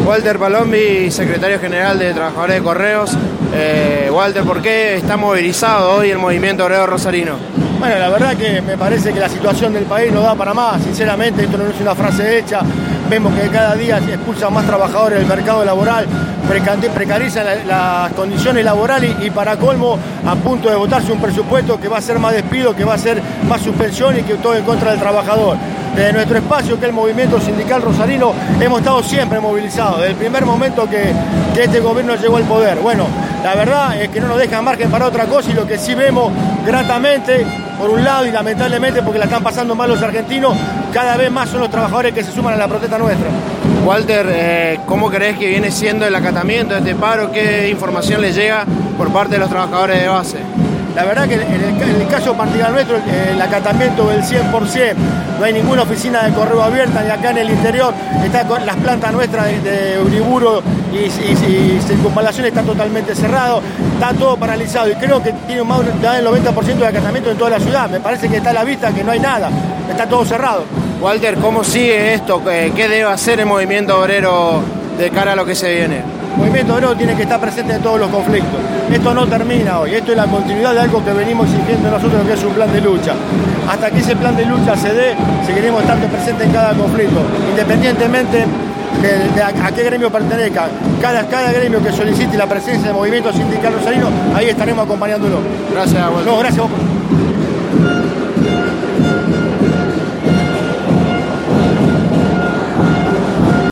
Walter Palombi, secretario general de Trabajadores de Correos. Walter, ¿por qué está movilizado hoy el movimiento obrero rosarino? Bueno, la verdad que me parece que la situación del país no da para más. Sinceramente, esto no es una frase hecha. Vemos que cada día se expulsan más trabajadores del mercado laboral, precarizan las condiciones laborales y para colmo, a punto de votarse un presupuesto que va a ser más despido, que va a ser más suspensión y que todo en contra del trabajador. Desde nuestro espacio, que es el movimiento sindical rosarino, hemos estado siempre movilizados, desde el primer momento que este gobierno llegó al poder. Bueno, la verdad es que no nos dejan margen para otra cosa y lo que sí vemos gratamente, por un lado y lamentablemente porque la están pasando mal los argentinos, cada vez más son los trabajadores que se suman a la protesta nuestra. Walter, ¿cómo crees que viene siendo el acatamiento de este paro? ¿Qué información le llega por parte de los trabajadores de base? La verdad que en el caso particular nuestro, el acatamiento del 100%, no hay ninguna oficina de correo abierta, ni acá en el interior, las plantas nuestras de Uriburu y Circunvalación están totalmente cerrados, está todo paralizado y creo que tiene más del 90% de acatamiento en toda la ciudad. Me parece que está a la vista que no hay nada, está todo cerrado. Walter, ¿cómo sigue esto? ¿Qué debe hacer el movimiento obrero de cara a lo que se viene? El movimiento obrero tiene que estar presente en todos los conflictos. Esto no termina hoy, esto es la continuidad de algo que venimos exigiendo nosotros, que es un plan de lucha. Hasta que ese plan de lucha se dé, seguiremos estando presentes en cada conflicto, independientemente de a qué gremio pertenezca. Cada gremio que solicite la presencia del movimiento sindical rosarino, ahí estaremos acompañándolo. Gracias, Walter. No, gracias a vos.